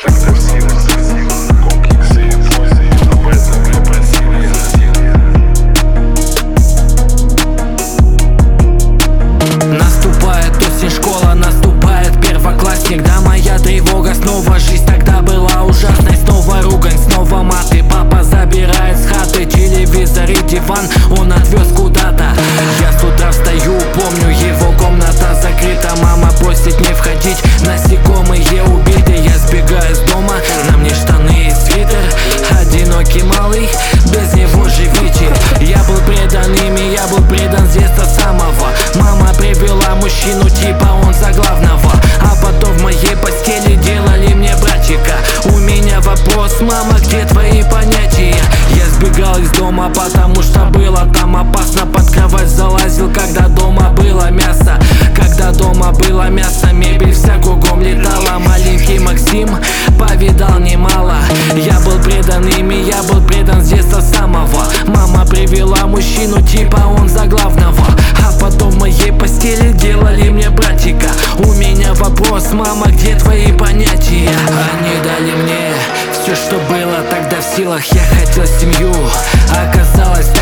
когда в силах комплексы и иллюзии, об этом мне просили родители. Наступает осень, школа, наступает первоклассник. Да, моя тревога, снова жизнь тогда была ужасной. Снова ругань, снова маты, папа забирает с хаты. Телевизор и диван он отвез куда-то. Я с утра встаю, помню, его комната закрыта. Мама просит не входить, насекомые убиты. Я сбегаю из дома, на мне штаны и свитер. Одинокий малый, без него живите. Я был предан ими, я был предан с детства самого. Мама привела мужчину, типа он за главного. А потом в моей постели делали мне братчика. У меня вопрос: мама, где твои понятия? Я сбегал из дома, потому что было там опасно. Под кровать залазил, когда дома было мясо. Когда дома было мясо, мебель вся кругом летала. Маленький Максим повидал немало. Я был предан ими, я был предан с детства самого. Мама привела мужчину, типа он за главного. А потом в моей постели делали мне братика. У меня вопрос: мама, где твои понятия? Они дали мне все, что было тогда в силах. Я хотел семью, оказалось